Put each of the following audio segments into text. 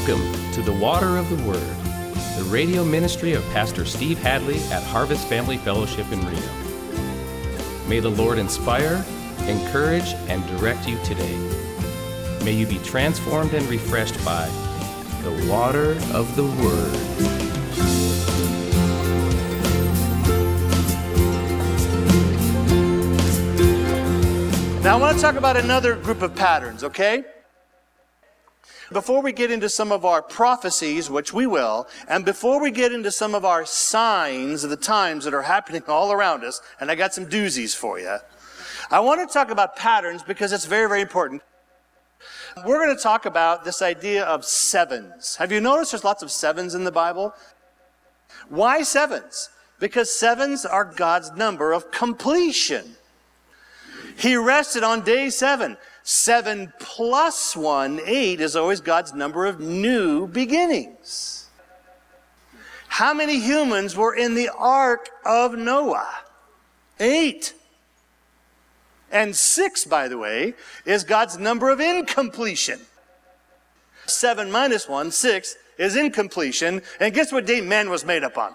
Welcome to the Water of the Word, the radio ministry of Pastor Steve Hadley at Harvest Family Fellowship in Reno. May the Lord inspire, encourage, and direct you today. May you be transformed and refreshed by the water of the Word. Now I want to talk about another group of patterns, okay? Before we get into some of our prophecies, which we will, and before we get into some of our signs of the times that are happening all around us, and I got some doozies for you, I want to talk about patterns because it's very, very important. We're going to talk about this idea of sevens. Have you noticed there's lots of sevens in the Bible? Why sevens? Because sevens are God's number of completion. He rested on day 7. 7 plus 1, 8, is always God's number of new beginnings. How many humans were in the ark of Noah? 8. And 6, by the way, is God's number of incompletion. 7 minus 1, 6, is incompletion. And guess what day man was made up on?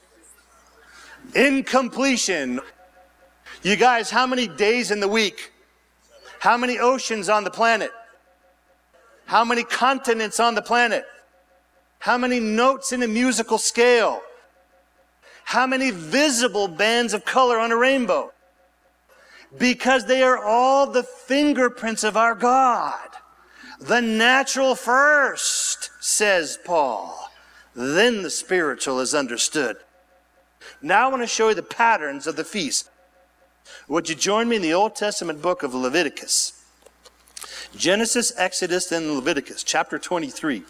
Incompletion. You guys, how many days in the week? How many oceans on the planet? How many continents on the planet? How many notes in a musical scale? How many visible bands of color on a rainbow? Because they are all the fingerprints of our God. The natural first, says Paul. Then the spiritual is understood. Now I want to show you the patterns of the feast. Would you join me in the Old Testament book of Leviticus? Genesis, Exodus, and Leviticus, chapter 23.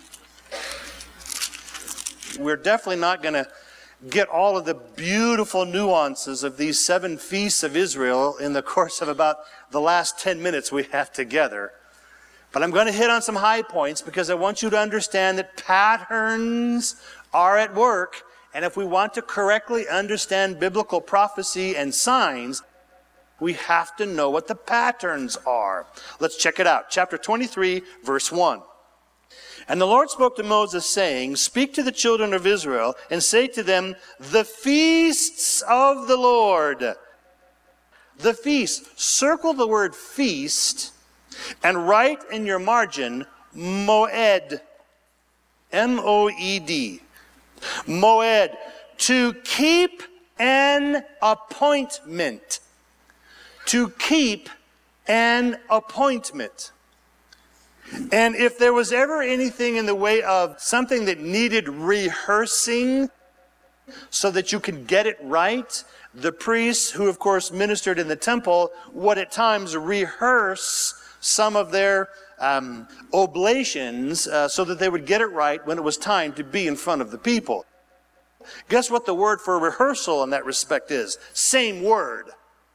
We're definitely not going to get all of the beautiful nuances of these 7 feasts of Israel in the course of about the last 10 minutes we have together. But I'm going to hit on some high points because I want you to understand that patterns are at work. And if we want to correctly understand biblical prophecy and signs, we have to know what the patterns are. Let's check it out. Chapter 23, verse 1. And the Lord spoke to Moses, saying, Speak to the children of Israel, and say to them, The feasts of the Lord. The feast. Circle the word feast, and write in your margin, Moed. M-O-E-D. Moed. To keep an appointment. To keep an appointment. And if there was ever anything in the way of something that needed rehearsing so that you could get it right, the priests, who of course ministered in the temple, would at times rehearse some of their oblations so that they would get it right when it was time to be in front of the people. Guess what the word for rehearsal in that respect is? Same word.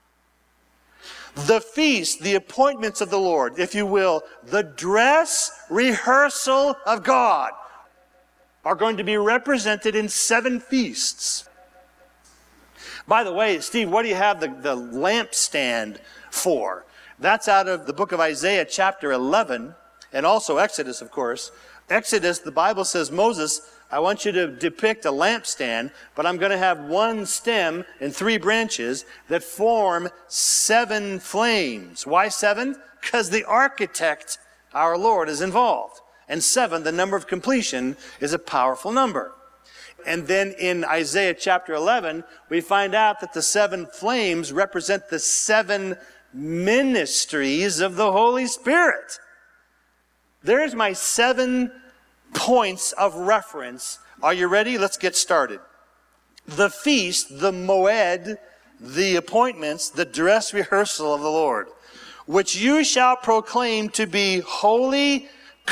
The feast, the appointments of the Lord, if you will, the dress rehearsal of God, are going to be represented in 7 feasts. By the way, Steve, what do you have the lampstand for? That's out of the book of Isaiah chapter 11, and also Exodus, of course. Exodus, the Bible says, Moses, I want you to depict a lampstand, but I'm going to have 1 stem and 3 branches that form 7 flames. Why 7? Because the architect, our Lord, is involved. And 7, the number of completion, is a powerful number. And then in Isaiah chapter 11, we find out that the 7 flames represent the 7 ministries of the Holy Spirit. There's my 7 points of reference. Are you ready? Let's get started. The feast, the moed, the appointments, the dress rehearsal of the Lord, which you shall proclaim to be holy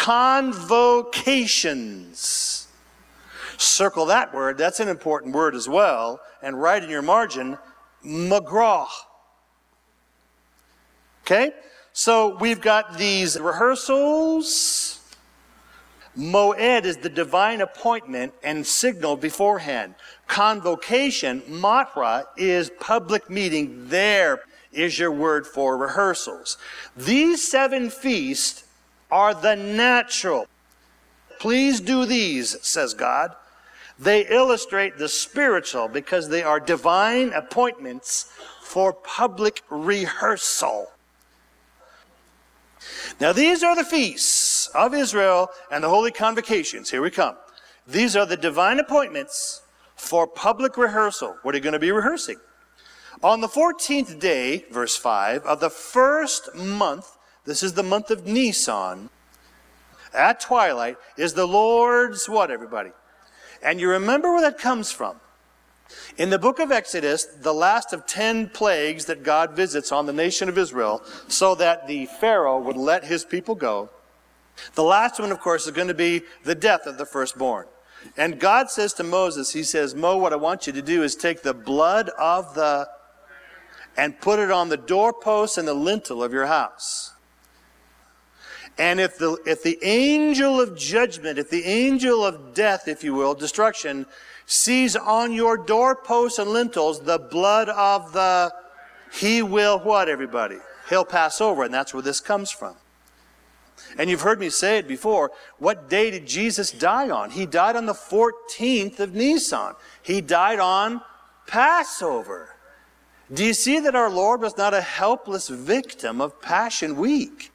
convocations. Circle that word. That's an important word as well. And write in your margin, magrah. Okay? So we've got these rehearsals. Moed is the divine appointment and signal beforehand. Convocation, matra, is public meeting. There is your word for rehearsals. These 7 feasts are the natural. Please do these, says God. They illustrate the spiritual because they are divine appointments for public rehearsal. Now these are the feasts of Israel and the holy convocations. Here we come. These are the divine appointments for public rehearsal. What are you going to be rehearsing? On the 14th day, verse 5, of the first month, this is the month of Nisan, at twilight, is the Lord's what, everybody? And you remember where that comes from. In the book of Exodus, the last of 10 plagues that God visits on the nation of Israel so that the Pharaoh would let his people go. The last one, of course, is going to be the death of the firstborn. And God says to Moses, he says, Mo, what I want you to do is take the blood of and put it on the doorpost and the lintel of your house. And if the angel of judgment, if the angel of death, if you will, destruction, sees on your doorposts and lintels the blood of he will what, everybody? He'll pass over, and that's where this comes from. And you've heard me say it before. What day did Jesus die on? He died on the 14th of Nisan. He died on Passover. Do you see that our Lord was not a helpless victim of Passion Week?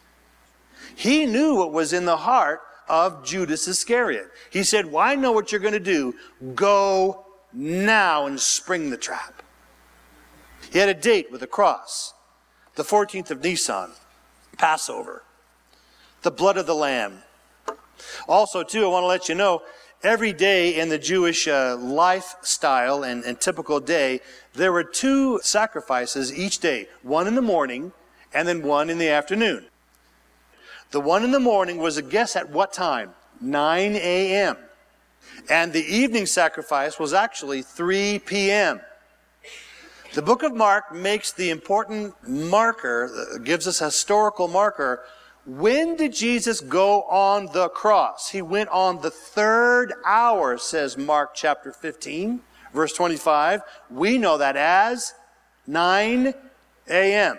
He knew what was in the heart of Judas Iscariot. He said, well, I know what you're going to do. Go now and spring the trap. He had a date with the cross. The 14th of Nisan, Passover. The blood of the Lamb. Also, too, I want to let you know, every day in the Jewish lifestyle and typical day, there were 2 sacrifices each day. One in the morning and then one in the afternoon. The one in the morning was a guess at what time? 9 a.m. And the evening sacrifice was actually 3 p.m. The book of Mark makes the important marker, gives us a historical marker. When did Jesus go on the cross? He went on the 3rd hour, says Mark chapter 15, verse 25. We know that as 9 a.m.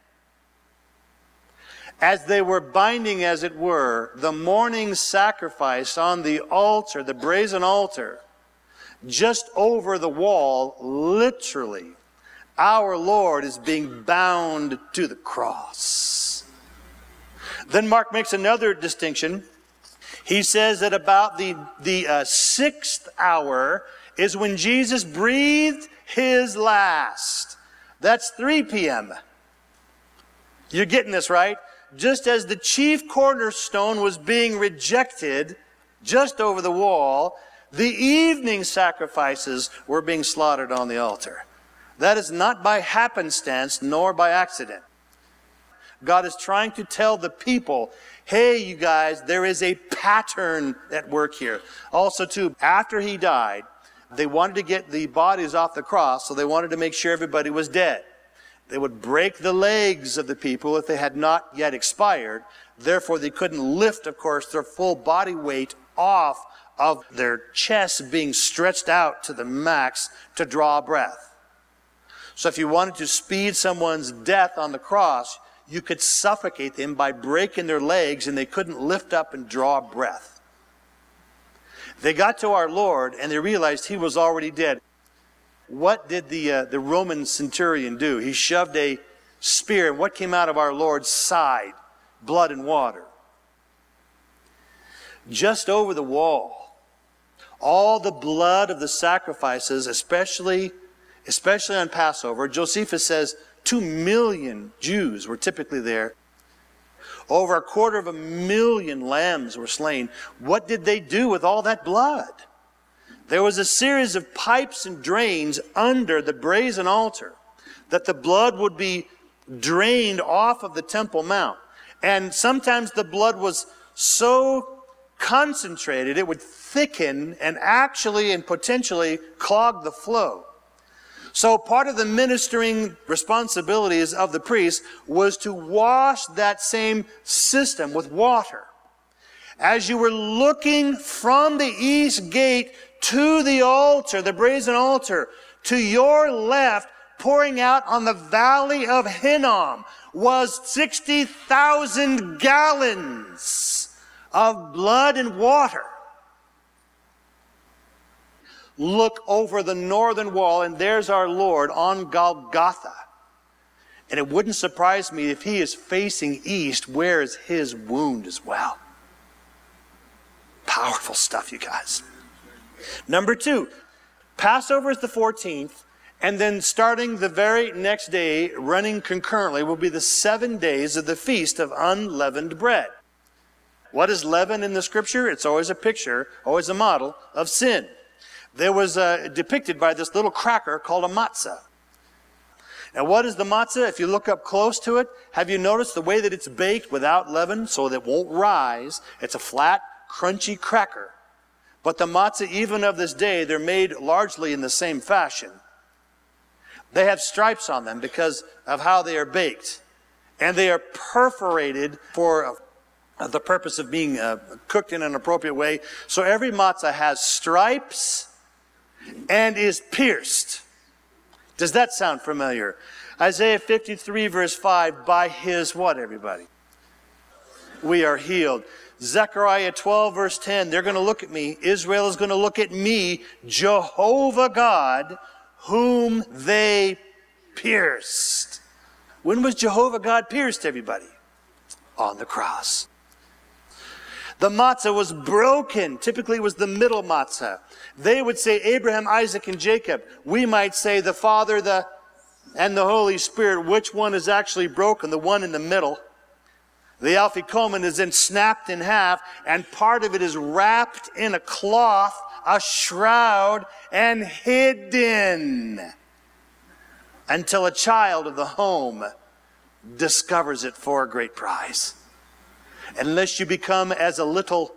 As they were binding, as it were, the morning sacrifice on the altar, the brazen altar, just over the wall, literally, our Lord is being bound to the cross. Then Mark makes another distinction. He says that about the 6th hour is when Jesus breathed his last. That's 3 p.m. You're getting this, right? Just as the chief cornerstone was being rejected just over the wall, the evening sacrifices were being slaughtered on the altar. That is not by happenstance nor by accident. God is trying to tell the people, hey, you guys, there is a pattern at work here. Also, too, after he died, they wanted to get the bodies off the cross, so they wanted to make sure everybody was dead. They would break the legs of the people if they had not yet expired. Therefore, they couldn't lift, of course, their full body weight off of their chests being stretched out to the max to draw breath. So if you wanted to speed someone's death on the cross, you could suffocate them by breaking their legs, and they couldn't lift up and draw breath. They got to our Lord, and they realized he was already dead. What did the Roman centurion do? He shoved a spear, and what came out of our Lord's side? Blood and water. Just over the wall, all the blood of the sacrifices, especially on Passover, Josephus says 2 million Jews were typically there. Over 250,000 lambs were slain. What did they do with all that blood? There was a series of pipes and drains under the brazen altar that the blood would be drained off of the Temple Mount. And sometimes the blood was so concentrated it would thicken and actually and potentially clog the flow. So part of the ministering responsibilities of the priest was to wash that same system with water. As you were looking from the east gate to the altar, the brazen altar, to your left, pouring out on the valley of Hinnom, was 60,000 gallons of blood and water. Look over the northern wall, and there's our Lord on Golgotha. And it wouldn't surprise me if he is facing east. Where is his wound as well? Powerful stuff, you guys. Number 2, Passover is the 14th, and then starting the very next day, running concurrently, will be the 7 days of the Feast of Unleavened Bread. What is leaven in the Scripture? It's always a picture, always a model of sin. There was depicted by this little cracker called a matzah. Now, what is the matzah? If you look up close to it, have you noticed the way that it's baked without leaven so that it won't rise? It's a flat, crunchy cracker. But the matzah, even of this day, they're made largely in the same fashion. They have stripes on them because of how they are baked. And they are perforated for the purpose of being cooked in an appropriate way. So every matzah has stripes and is pierced. Does that sound familiar? Isaiah 53 verse 5, by his what, everybody? We are healed. Zechariah 12 verse 10, they're going to look at me. Israel is going to look at me, Jehovah God, whom they pierced. When was Jehovah God pierced, everybody? On the cross. The matzah was broken. Typically it was the middle matzah. They would say Abraham, Isaac, and Jacob. We might say the Father, and the Holy Spirit. Which one is actually broken? The one in the middle. The afikomen is then snapped in half, and part of it is wrapped in a cloth, a shroud, and hidden until a child of the home discovers it for a great prize. Unless you become as a little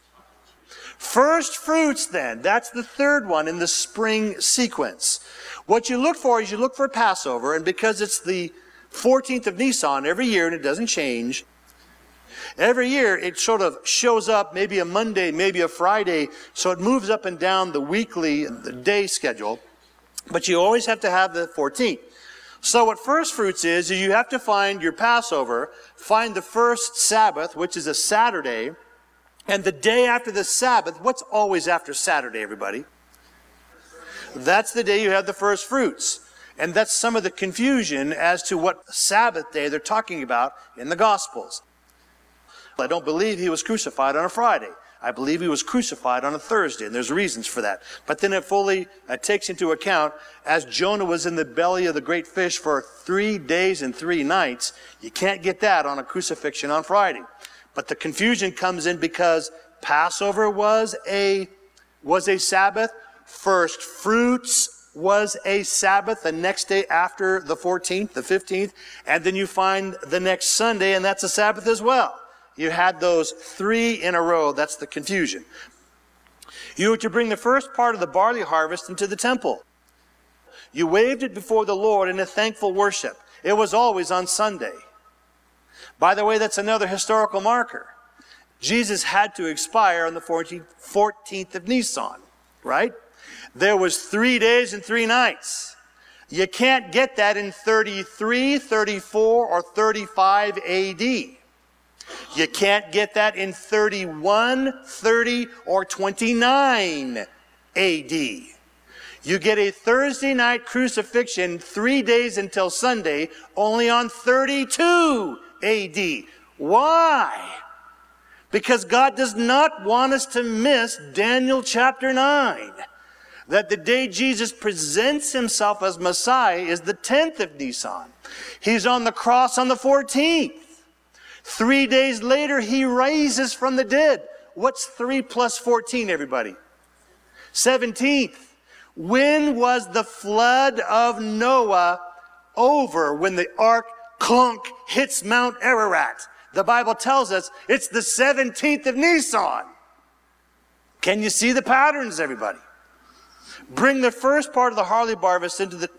first fruits, then. That's the third one in the spring sequence. What you look for is you look for Passover, and because it's the 14th of Nisan every year, and it doesn't change, every year it sort of shows up, maybe a Monday, maybe a Friday, so it moves up and down the weekly day schedule, but you always have to have the 14th. So what first fruits is you have to find your Passover, find the first Sabbath, which is a Saturday, and the day after the Sabbath. What's always after Saturday, everybody? That's the day you have the first fruits. And that's some of the confusion as to what Sabbath day they're talking about in the Gospels. I don't believe he was crucified on a Friday. I believe he was crucified on a Thursday, and there's reasons for that. But then it fully takes into account, as Jonah was in the belly of the great fish for 3 days and 3 nights, you can't get that on a crucifixion on Friday. But the confusion comes in because Passover was a Sabbath, first fruits was a Sabbath the next day after the 14th, the 15th, and then you find the next Sunday, and that's a Sabbath as well. You had those 3 in a row. That's the confusion. You were to bring the first part of the barley harvest into the temple. You waved it before the Lord in a thankful worship. It was always on Sunday. By the way, that's another historical marker. Jesus had to expire on the 14th of Nisan, right? There was 3 days and 3 nights. You can't get that in 33, 34, or 35 A.D. You can't get that in 31, 30, or 29 A.D. You get a Thursday night crucifixion 3 days until Sunday only on 32 A.D. Why? Because God does not want us to miss Daniel chapter 9. That the day Jesus presents himself as Messiah is the 10th of Nisan. He's on the cross on the 14th. 3 days later, he rises from the dead. What's 3 plus 14, everybody? 17th. When was the flood of Noah over? When the ark clunk hits Mount Ararat. The Bible tells us it's the 17th of Nisan. Can you see the patterns, everybody? Bring the first part of the barley harvest into the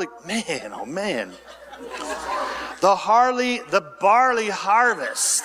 the barley harvest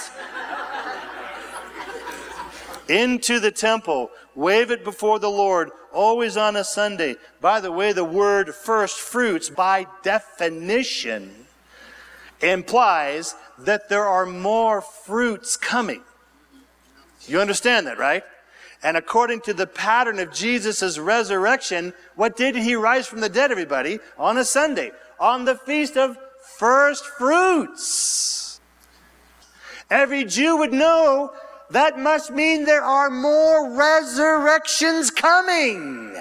into the temple. Wave it before the Lord, always on a Sunday. By the way, the word first fruits, by definition, implies that there are more fruits coming. You understand that, right? And according to the pattern of Jesus' resurrection, what day did he rise from the dead, everybody? On a Sunday, on the Feast of First Fruits. Every Jew would know that must mean there are more resurrections coming.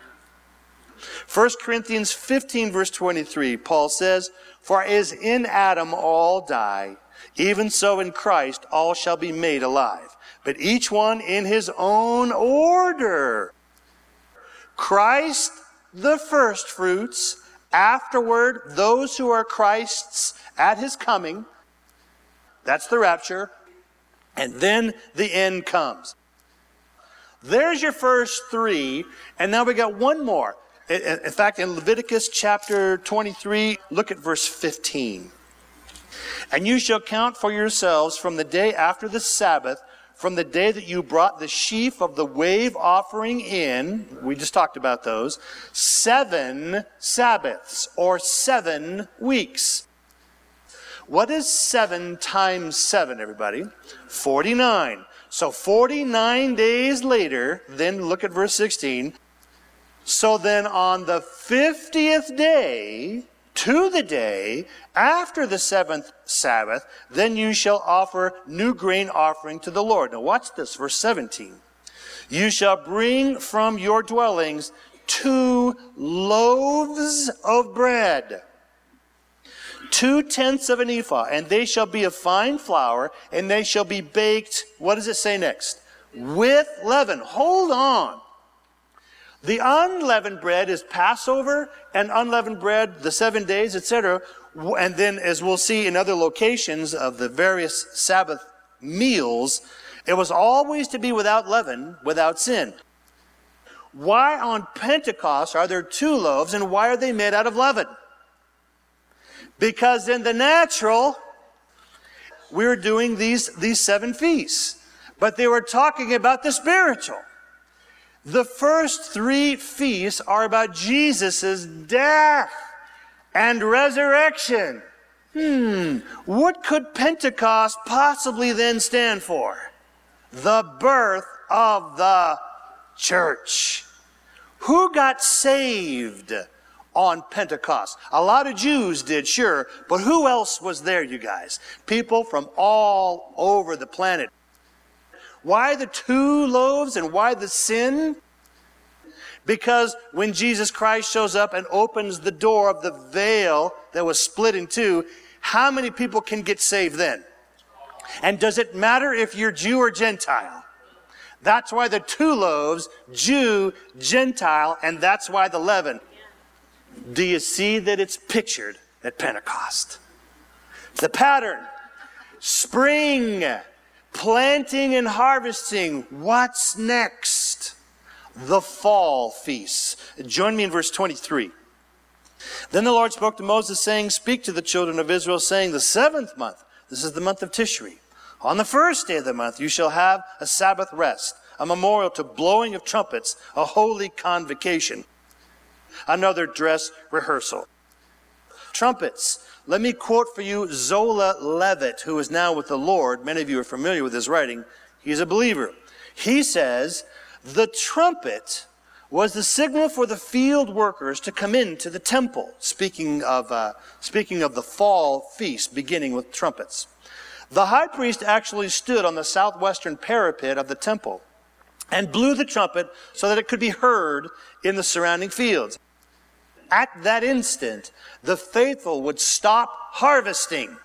1 Corinthians 15, verse 23, Paul says, "For as in Adam all die, even so in Christ all shall be made alive, but each one in his own order. Christ the first fruits, afterward those who are Christ's at his coming." That's the rapture. And then the end comes. There's your first three, and now we got one more. In fact, in Leviticus chapter 23, look at verse 15. "And you shall count for yourselves from the day after the Sabbath, from the day that you brought the sheaf of the wave offering in," we just talked about those, "7 Sabbaths," or 7 weeks. What is 7 times 7, everybody? 49. So 49 days later, then look at verse 16. "So then on the 50th day, to the day after the 7th Sabbath, then you shall offer new grain offering to the Lord." Now watch this, verse 17. "You shall bring from your dwellings 2 loaves of bread, 2/10 of an ephah, and they shall be of fine flour, and they shall be baked," what does it say next? "With leaven." Hold on. The unleavened bread is Passover, and unleavened bread, the 7 days, etc. And then, as we'll see in other locations of the various Sabbath meals, it was always to be without leaven, without sin. Why on Pentecost are there 2 loaves, and why are they made out of leaven? Because in the natural, we're doing these 7 feasts. But they were talking about the spiritual. The first 3 feasts are about Jesus' death and resurrection. What could Pentecost possibly then stand for? The birth of the church. Who got saved on Pentecost? A lot of Jews did, sure, but who else was there, you guys? People from all over the planet. Why the 2 loaves and why the sin? Because when Jesus Christ shows up and opens the door of the veil that was split in 2, how many people can get saved then? And does it matter if you're Jew or Gentile? That's why the 2 loaves, Jew, Gentile, and that's why the leaven. Do you see that it's pictured at Pentecost? The pattern. Spring, planting and harvesting. What's next? The fall feasts. Join me in verse 23. "Then the Lord spoke to Moses, saying, Speak to the children of Israel, saying, The 7th month, this is the month of Tishri, on the 1st day of the month you shall have a Sabbath rest, a memorial to blowing of trumpets, a holy convocation." Another dress rehearsal. Trumpets. Let me quote for you Zola Levitt, who is now with the Lord. Many of you are familiar with his writing. He's a believer. He says, the trumpet was the signal for the field workers to come into the temple. Speaking of the fall feast, beginning with trumpets. The high priest actually stood on the southwestern parapet of the temple and blew the trumpet so that it could be heard in the surrounding fields. At that instant, the faithful would stop harvesting,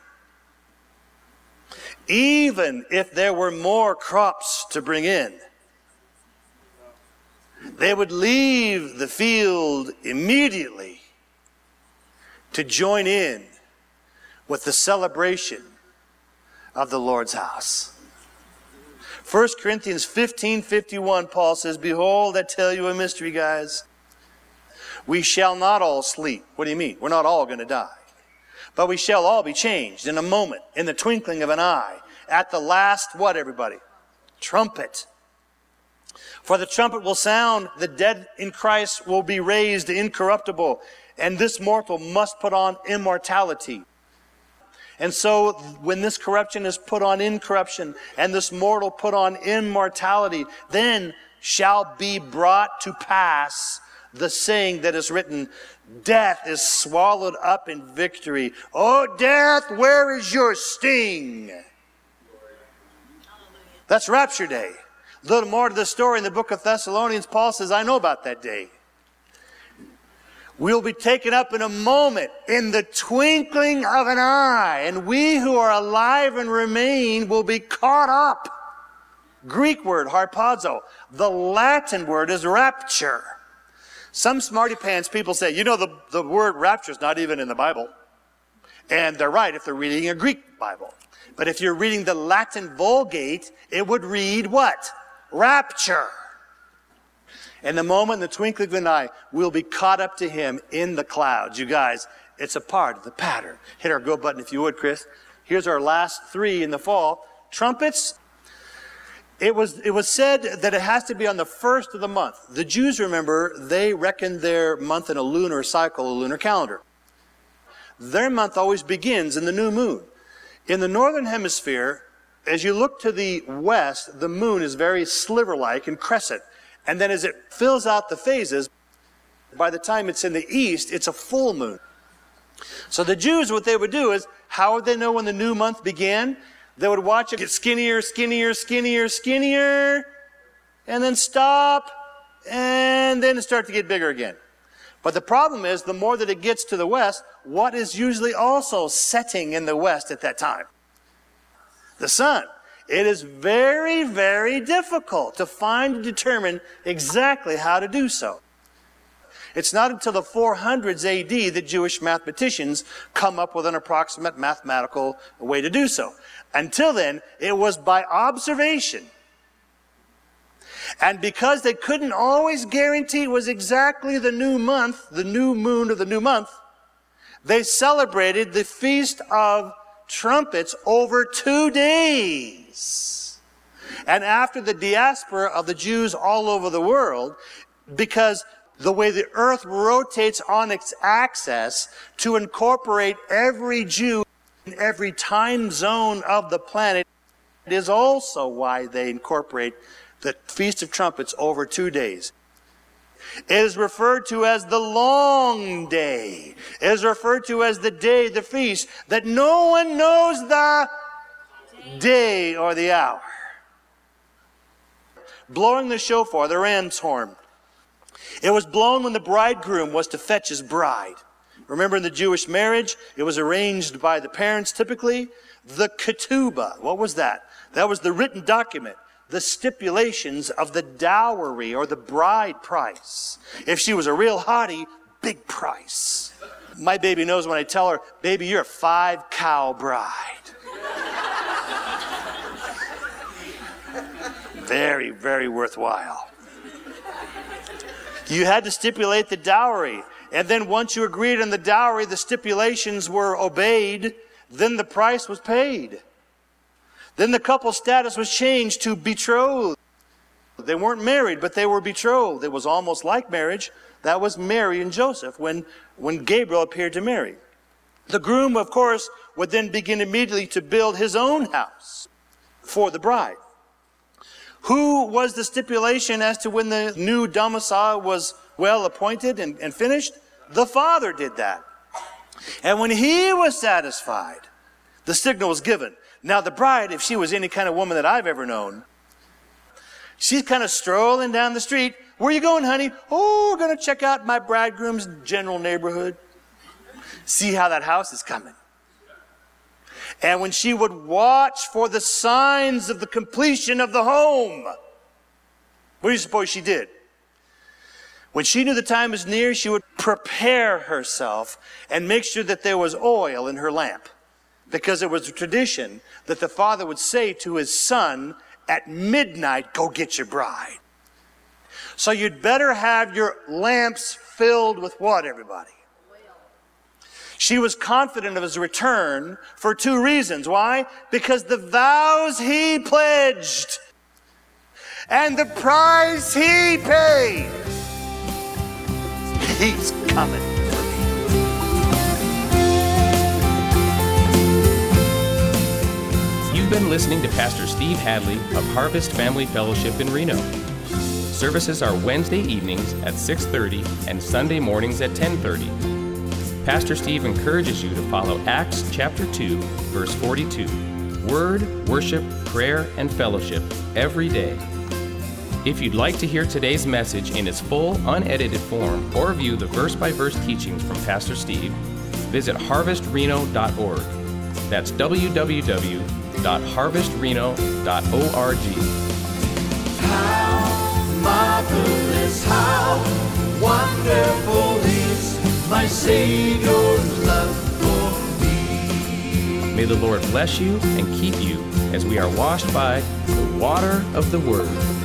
even if there were more crops to bring in. They would leave the field immediately to join in with the celebration of the Lord's house. 1 Corinthians 15:51, Paul says, "Behold, I tell you a mystery, guys. We shall not all sleep." What do you mean? We're not all going to die. "But we shall all be changed in a moment, in the twinkling of an eye, at the last," what, everybody? "Trumpet. For the trumpet will sound, the dead in Christ will be raised incorruptible, and this mortal must put on immortality. And so when this corruption is put on incorruption and this mortal put on immortality, then shall be brought to pass the saying that is written, death is swallowed up in victory. Oh, death, where is your sting? That's rapture day. A little more to the story in the book of Thessalonians, Paul says, I know about that day. We'll be taken up in a moment, in the twinkling of an eye, and we who are alive and remain will be caught up. Greek word, harpazo. The Latin word is rapture. Some smarty pants people say, the word rapture is not even in the Bible. And they're right if they're reading a Greek Bible. But if you're reading the Latin Vulgate, it would read what? Rapture. And the moment in the twinkling of an eye, we'll be caught up to him in the clouds. You guys, it's a part of the pattern. Hit our go button if you would, Chris. Here's our last 3 in the fall. Trumpets. It was said that it has to be on the first of the month. The Jews, remember, they reckoned their month in a lunar cycle, a lunar calendar. Their month always begins in the new moon. In the northern hemisphere, as you look to the west, the moon is very sliver-like and crescent. And then as it fills out the phases, by the time it's in the east, it's a full moon. So the Jews, what they would do is, how would they know when the new month began? They would watch it get skinnier, skinnier, skinnier, skinnier, and then stop, and then it start to get bigger again. But the problem is, the more that it gets to the west, what is usually also setting in the west at that time? The sun. It is very, very difficult to find and determine exactly how to do so. It's not until the 400s AD that Jewish mathematicians come up with an approximate mathematical way to do so. Until then, it was by observation. And because they couldn't always guarantee it was exactly the new month, the new moon of the new month, they celebrated the Feast of Trumpets over 2 days. And after the diaspora of the Jews all over the world, because the way the earth rotates on its axis to incorporate every Jew in every time zone of the planet, it is also why they incorporate the Feast of Trumpets over 2 days. It is referred to as the long day. It is referred to as the day, the feast, that no one knows the day or the hour. Blowing the shofar, the ram's horn. It was blown when the bridegroom was to fetch his bride. Remember in the Jewish marriage, it was arranged by the parents typically. The ketubah, what was that? That was the written document, the stipulations of the dowry or the bride price. If she was a real hottie, big price. My baby knows when I tell her, baby, you're a 5-cow bride. Very, very worthwhile. You had to stipulate the dowry. And then once you agreed on the dowry, the stipulations were obeyed, then the price was paid. Then the couple status was changed to betrothed. They weren't married, but they were betrothed. It was almost like marriage. That was Mary and Joseph when Gabriel appeared to Mary. The groom, of course, would then begin immediately to build his own house for the bride. Who was the stipulation as to when the new domicile was well appointed and finished? The father did that. And when he was satisfied, the signal was given. Now the bride, if she was any kind of woman that I've ever known, she's kind of strolling down the street. Where are you going, honey? Oh, we're going to check out my bridegroom's general neighborhood. See how that house is coming. And when she would watch for the signs of the completion of the home, what do you suppose she did? When she knew the time was near, she would prepare herself and make sure that there was oil in her lamp. Because it was a tradition that the father would say to his son, at midnight, go get your bride. So you'd better have your lamps filled with what, everybody? She was confident of his return for 2 reasons. Why? Because the vows he pledged and the price he paid. He's coming for me. You've been listening to Pastor Steve Hadley of Harvest Family Fellowship in Reno. Services are Wednesday evenings at 6:30 and Sunday mornings at 10:30. Pastor Steve encourages you to follow Acts chapter 2, verse 42, Word, Worship, Prayer, and Fellowship every day. If you'd like to hear today's message in its full, unedited form or view the verse-by-verse teachings from Pastor Steve, visit harvestreno.org. That's www.harvestreno.org. How marvelous, how wonderful is my Savior's love for me. May the Lord bless you and keep you as we are washed by the water of the Word.